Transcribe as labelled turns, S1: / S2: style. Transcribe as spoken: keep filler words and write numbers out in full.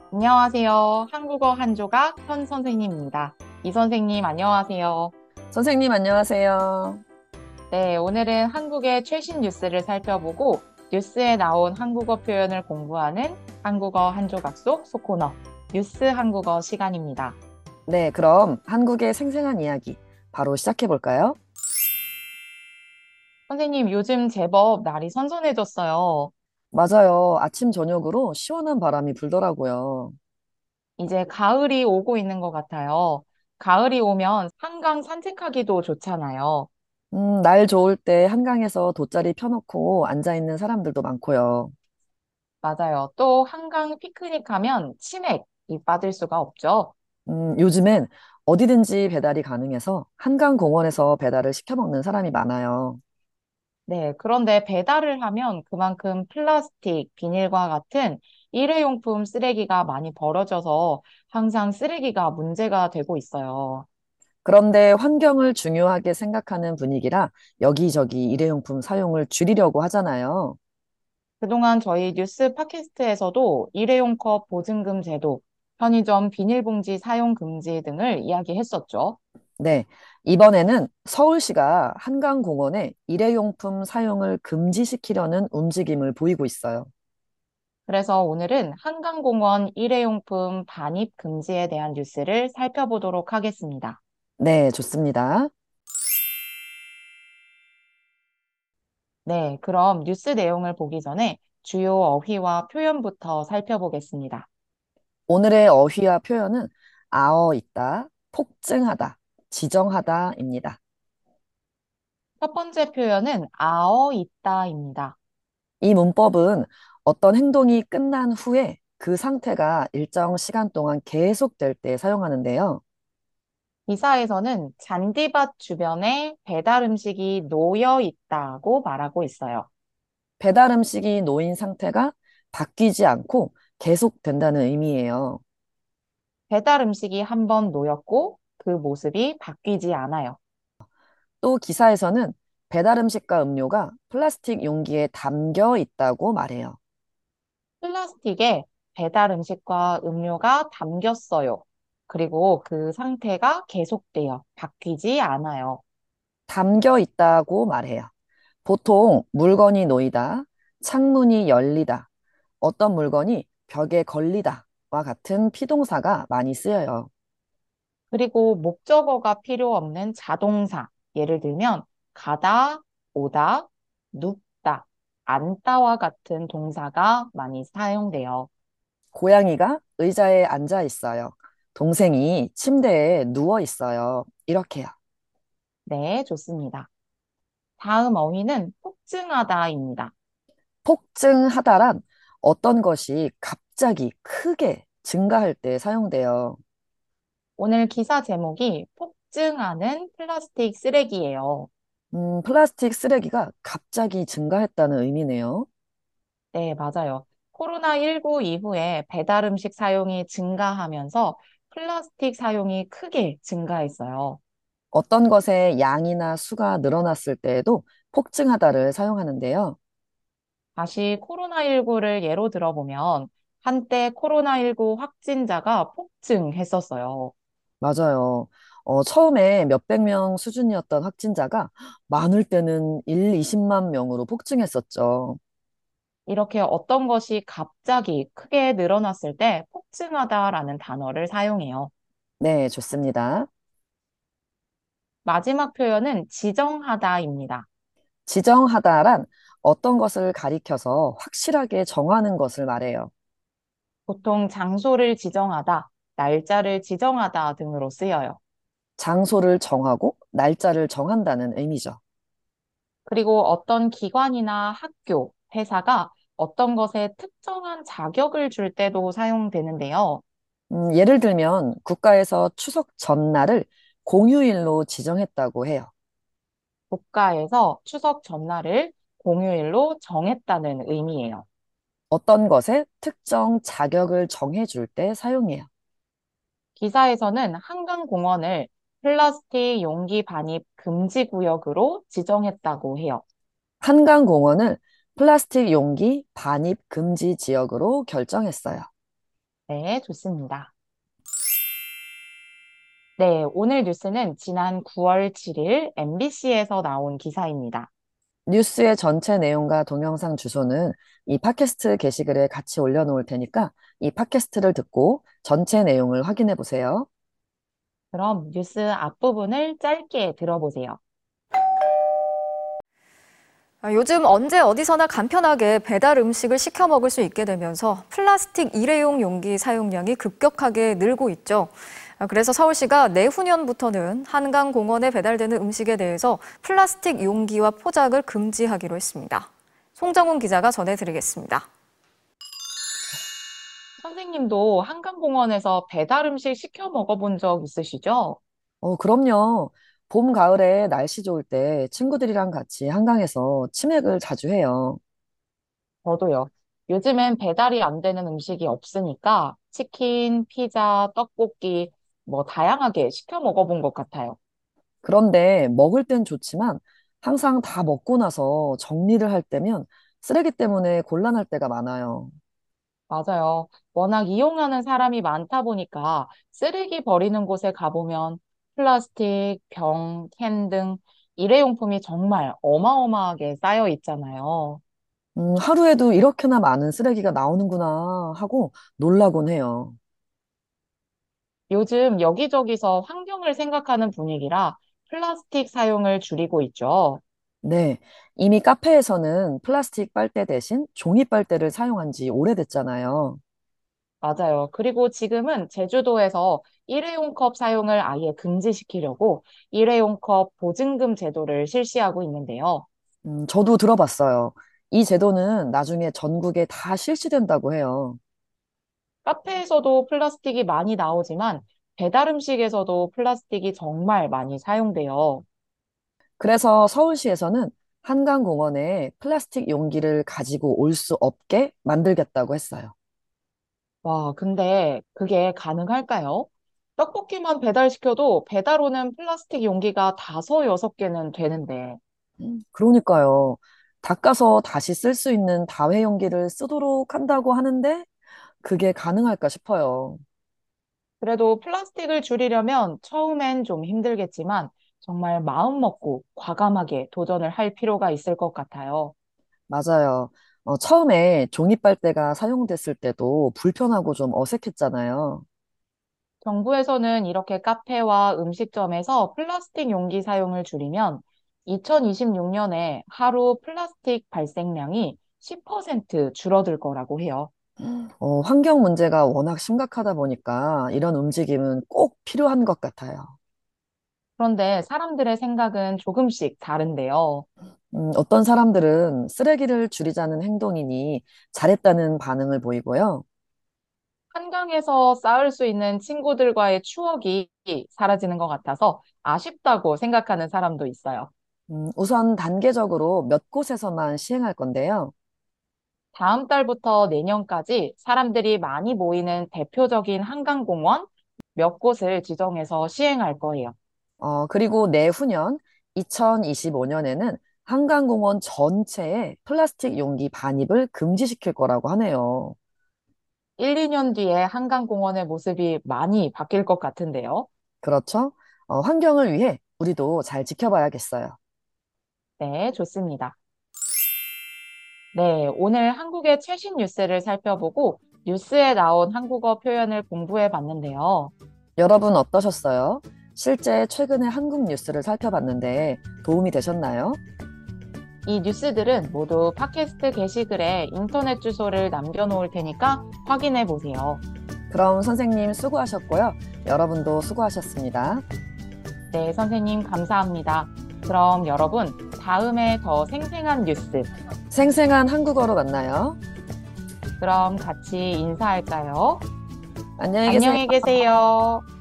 S1: 안녕하세요. 한국어 한 조각 현 선생님입니다. 이 선생님, 안녕하세요.
S2: 선생님, 안녕하세요.
S1: 네, 오늘은 한국의 최신 뉴스를 살펴보고 뉴스에 나온 한국어 표현을 공부하는 한국어 한 조각 속 소코너 뉴스 한국어 시간입니다.
S2: 네, 그럼 한국의 생생한 이야기 바로 시작해 볼까요?
S1: 선생님, 요즘 제법 날이 선선해졌어요.
S2: 맞아요. 아침, 저녁으로 시원한 바람이 불더라고요.
S1: 이제 가을이 오고 있는 것 같아요. 가을이 오면 한강 산책하기도 좋잖아요.
S2: 음, 날 좋을 때 한강에서 돗자리 펴놓고 앉아 있는 사람들도 많고요.
S1: 맞아요. 또 한강 피크닉 하면 치맥이 빠질 수가 없죠.
S2: 음, 요즘엔 어디든지 배달이 가능해서 한강공원에서 배달을 시켜 먹는 사람이 많아요.
S1: 네, 그런데 배달을 하면 그만큼 플라스틱, 비닐과 같은 일회용품 쓰레기가 많이 벌어져서 항상 쓰레기가 문제가 되고 있어요.
S2: 그런데 환경을 중요하게 생각하는 분위기라 여기저기 일회용품 사용을 줄이려고 하잖아요.
S1: 그동안 저희 뉴스 팟캐스트에서도 일회용 컵 보증금 제도, 편의점 비닐봉지 사용 금지 등을 이야기했었죠.
S2: 네, 이번에는 서울시가 한강공원에 일회용품 사용을 금지시키려는 움직임을 보이고 있어요.
S1: 그래서 오늘은 한강공원 일회용품 반입 금지에 대한 뉴스를 살펴보도록 하겠습니다.
S2: 네, 좋습니다.
S1: 네, 그럼 뉴스 내용을 보기 전에 주요 어휘와 표현부터 살펴보겠습니다.
S2: 오늘의 어휘와 표현은 아어 있다, 폭증하다, 지정하다입니다.
S1: 첫 번째 표현은 아어 있다입니다.
S2: 이 문법은 어떤 행동이 끝난 후에 그 상태가 일정 시간 동안 계속될 때 사용하는데요.
S1: 기사에서는 잔디밭 주변에 배달 음식이 놓여 있다고 말하고 있어요.
S2: 배달 음식이 놓인 상태가 바뀌지 않고 계속된다는 의미예요.
S1: 배달 음식이 한번 놓였고 그 모습이 바뀌지 않아요.
S2: 또 기사에서는 배달 음식과 음료가 플라스틱 용기에 담겨 있다고 말해요.
S1: 플라스틱에 배달 음식과 음료가 담겼어요. 그리고 그 상태가 계속돼요. 바뀌지 않아요.
S2: 담겨 있다고 말해요. 보통 물건이 놓이다, 창문이 열리다, 어떤 물건이 벽에 걸리다와 같은 피동사가 많이 쓰여요.
S1: 그리고 목적어가 필요 없는 자동사, 예를 들면 가다, 오다, 눕다, 앉다와 같은 동사가 많이 사용돼요.
S2: 고양이가 의자에 앉아 있어요. 동생이 침대에 누워 있어요. 이렇게요.
S1: 네, 좋습니다. 다음 어휘는 폭증하다입니다.
S2: 폭증하다란 어떤 것이 갑자기 크게 증가할 때 사용돼요.
S1: 오늘 기사 제목이 폭증하는 플라스틱 쓰레기예요.
S2: 음, 플라스틱 쓰레기가 갑자기 증가했다는 의미네요.
S1: 네, 맞아요. 코로나십구 이후에 배달 음식 사용이 증가하면서 플라스틱 사용이 크게 증가했어요.
S2: 어떤 것의 양이나 수가 늘어났을 때에도 폭증하다를 사용하는데요.
S1: 다시 코로나십구를 예로 들어보면 한때 코로나십구 확진자가 폭증했었어요.
S2: 맞아요. 어, 처음에 몇백 명 수준이었던 확진자가 많을 때는 일, 이십만 명으로 폭증했었죠.
S1: 이렇게 어떤 것이 갑자기 크게 늘어났을 때 폭증하다라는 단어를 사용해요.
S2: 네, 좋습니다.
S1: 마지막 표현은 지정하다입니다.
S2: 지정하다란 어떤 것을 가리켜서 확실하게 정하는 것을 말해요.
S1: 보통 장소를 지정하다, 날짜를 지정하다 등으로 쓰여요.
S2: 장소를 정하고 날짜를 정한다는 의미죠.
S1: 그리고 어떤 기관이나 학교, 회사가 어떤 것에 특정한 자격을 줄 때도 사용되는데요.
S2: 음, 예를 들면 국가에서 추석 전날을 공휴일로 지정했다고 해요.
S1: 국가에서 추석 전날을 공휴일로 정했다는 의미예요.
S2: 어떤 것에 특정 자격을 정해줄 때 사용해요.
S1: 기사에서는 한강공원을 플라스틱 용기 반입 금지 구역으로 지정했다고 해요.
S2: 한강공원을 플라스틱 용기 반입 금지 지역으로 결정했어요.
S1: 네, 좋습니다. 네, 오늘 뉴스는 지난 구월 칠일 엠비씨에서 나온 기사입니다.
S2: 뉴스의 전체 내용과 동영상 주소는 이 팟캐스트 게시글에 같이 올려놓을 테니까 이 팟캐스트를 듣고 전체 내용을 확인해 보세요.
S1: 그럼 뉴스 앞부분을 짧게 들어보세요.
S3: 아, 요즘 언제 어디서나 간편하게 배달 음식을 시켜 먹을 수 있게 되면서 플라스틱 일회용 용기 사용량이 급격하게 늘고 있죠. 아, 그래서 서울시가 내후년부터는 한강공원에 배달되는 음식에 대해서 플라스틱 용기와 포장을 금지하기로 했습니다. 송정훈 기자가 전해드리겠습니다.
S1: 선생님도 한강공원에서 배달 음식 시켜 먹어본 적 있으시죠?
S2: 어, 그럼요. 봄, 가을에 날씨 좋을 때 친구들이랑 같이 한강에서 치맥을 자주 해요.
S1: 저도요. 요즘엔 배달이 안 되는 음식이 없으니까 치킨, 피자, 떡볶이, 뭐 다양하게 시켜 먹어본 것 같아요.
S2: 그런데 먹을 땐 좋지만 항상 다 먹고 나서 정리를 할 때면 쓰레기 때문에 곤란할 때가 많아요.
S1: 맞아요. 워낙 이용하는 사람이 많다 보니까 쓰레기 버리는 곳에 가보면 플라스틱, 병, 캔 등 일회용품이 정말 어마어마하게 쌓여 있잖아요.
S2: 음, 하루에도 이렇게나 많은 쓰레기가 나오는구나 하고 놀라곤 해요.
S1: 요즘 여기저기서 환경을 생각하는 분위기라 플라스틱 사용을 줄이고 있죠.
S2: 네, 이미 카페에서는 플라스틱 빨대 대신 종이 빨대를 사용한 지 오래됐잖아요.
S1: 맞아요. 그리고 지금은 제주도에서 일회용 컵 사용을 아예 금지시키려고 일회용 컵 보증금 제도를 실시하고 있는데요.
S2: 음, 저도 들어봤어요. 이 제도는 나중에 전국에 다 실시된다고 해요.
S1: 카페에서도 플라스틱이 많이 나오지만 배달 음식에서도 플라스틱이 정말 많이 사용돼요.
S2: 그래서 서울시에서는 한강공원에 플라스틱 용기를 가지고 올 수 없게 만들겠다고 했어요.
S1: 와, 근데 그게 가능할까요? 떡볶이만 배달시켜도 배달 오는 플라스틱 용기가 다섯, 여섯 개는 되는데.
S2: 음, 그러니까요. 닦아서 다시 쓸 수 있는 다회용기를 쓰도록 한다고 하는데 그게 가능할까 싶어요.
S1: 그래도 플라스틱을 줄이려면 처음엔 좀 힘들겠지만 정말 마음 먹고 과감하게 도전을 할 필요가 있을 것 같아요.
S2: 맞아요. 어, 처음에 종이빨대가 사용됐을 때도 불편하고 좀 어색했잖아요.
S1: 정부에서는 이렇게 카페와 음식점에서 플라스틱 용기 사용을 줄이면 이천이십육 년에 하루 플라스틱 발생량이 십 퍼센트 줄어들 거라고 해요.
S2: 어, 환경 문제가 워낙 심각하다 보니까 이런 움직임은 꼭 필요한 것 같아요.
S1: 그런데 사람들의 생각은 조금씩 다른데요.
S2: 음, 어떤 사람들은 쓰레기를 줄이자는 행동이니 잘했다는 반응을 보이고요.
S1: 한강에서 쌓을 수 있는 친구들과의 추억이 사라지는 것 같아서 아쉽다고 생각하는 사람도 있어요.
S2: 음, 우선 단계적으로 몇 곳에서만 시행할 건데요.
S1: 다음 달부터 내년까지 사람들이 많이 모이는 대표적인 한강공원 몇 곳을 지정해서 시행할 거예요.
S2: 어, 그리고 내후년 이천이십오 년에는 한강공원 전체에 플라스틱 용기 반입을 금지시킬 거라고 하네요.
S1: 일, 이 년 뒤에 한강공원의 모습이 많이 바뀔 것 같은데요.
S2: 그렇죠? 어, 환경을 위해 우리도 잘 지켜봐야겠어요.
S1: 네, 좋습니다. 네, 오늘 한국의 최신 뉴스를 살펴보고 뉴스에 나온 한국어 표현을 공부해 봤는데요.
S2: 여러분 어떠셨어요? 실제 최근에 한국 뉴스를 살펴봤는데 도움이 되셨나요?
S1: 이 뉴스들은 모두 팟캐스트 게시글에 인터넷 주소를 남겨놓을 테니까 확인해 보세요.
S2: 그럼 선생님 수고하셨고요. 여러분도 수고하셨습니다.
S1: 네, 선생님 감사합니다. 그럼 여러분, 다음에 더 생생한 뉴스,
S2: 생생한 한국어로 만나요.
S1: 그럼 같이 인사할까요?
S2: 안녕히 계세요.
S1: 안녕히 계세요.